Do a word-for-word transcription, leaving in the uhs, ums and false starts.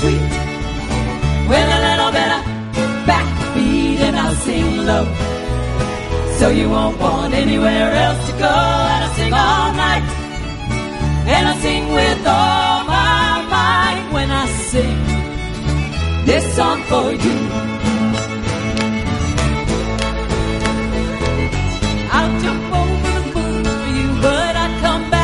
sweet with a little bit of backbeat, and I'll sing low so you won't want anywhere else to go. And I'll sing all night, and I'll sing with all my might when I sing this song for you.